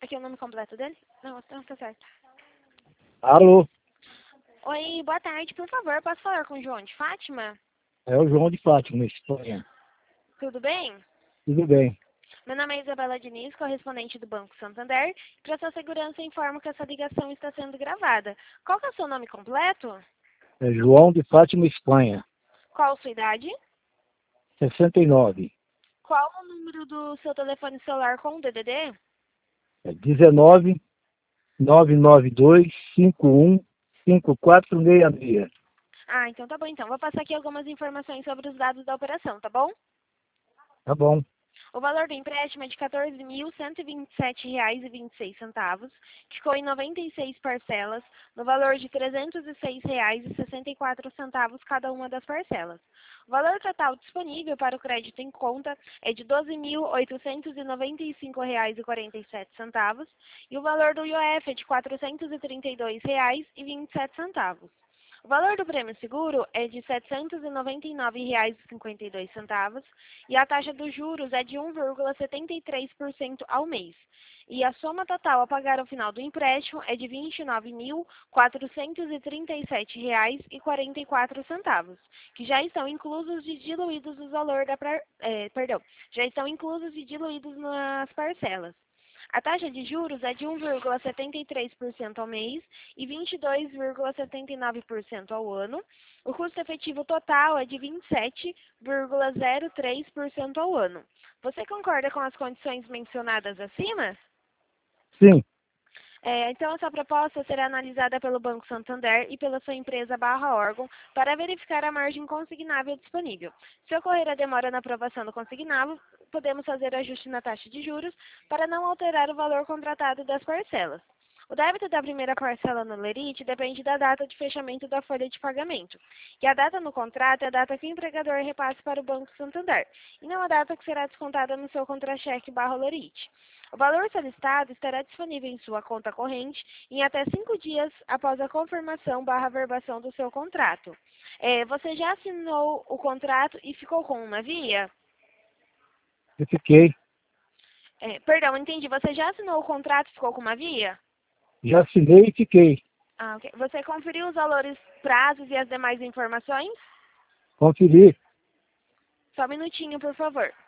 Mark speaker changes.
Speaker 1: Aqui é o nome completo dele? Não, tá certo.
Speaker 2: Alô,
Speaker 1: Oi, boa tarde, por favor, posso falar com o João de Fátima?
Speaker 2: é o João de Fátima, Espanha.
Speaker 1: Tudo bem?
Speaker 2: Tudo bem.
Speaker 1: Meu nome é Isabela Diniz, correspondente do Banco Santander. Para sua segurança, informo que essa ligação está sendo gravada. Qual que é o seu nome completo?
Speaker 2: É João de Fátima, Espanha.
Speaker 1: Qual a sua idade?
Speaker 2: 69.
Speaker 1: Qual o número do seu telefone celular com o DDD?
Speaker 2: É 19 992 51 5466.
Speaker 1: Ah, então tá bom então. Vou passar aqui algumas informações sobre os dados da operação, tá bom?
Speaker 2: Tá bom.
Speaker 1: O valor do empréstimo é de R$ 14.127,26, que ficou em 96 parcelas, no valor de R$ 306,64 cada uma das parcelas. O valor total disponível para o crédito em conta é de R$ 12.895,47 e o valor do IOF é de R$ 432,27. O valor do prêmio seguro é de R$ 799,52 e a taxa dos juros é de 1,73% ao mês. E a soma total a pagar ao final do empréstimo é de R$ 29.437,44, que já estão inclusos e diluídos no valor já estão inclusos e diluídos nas parcelas. A taxa de juros é de 1,73% ao mês e 22,79% ao ano. O custo efetivo total é de 27,03% ao ano. Você concorda com as condições mencionadas acima?
Speaker 2: Sim,
Speaker 1: Então, essa proposta será analisada pelo Banco Santander e pela sua empresa /órgão para verificar a margem consignável disponível. Se ocorrer a demora na aprovação do consignável, podemos fazer ajuste na taxa de juros para não alterar o valor contratado das parcelas. O débito da primeira parcela no Lerite depende da data de fechamento da folha de pagamento, e a data no contrato é a data que o empregador repasse para o Banco Santander, e não a data que será descontada no seu contra-cheque /Lerite. O valor solicitado estará disponível em sua conta corrente em até 5 dias após a confirmação /verbação do seu contrato. Você já assinou o contrato e ficou com uma via?
Speaker 2: eu fiquei.
Speaker 1: Perdão, entendi. Você já assinou o contrato e ficou com uma via?
Speaker 2: Já assinei e fiquei.
Speaker 1: Ah, ok. Você conferiu os valores, prazos e as demais informações?
Speaker 2: Conferi.
Speaker 1: Só um minutinho, por favor.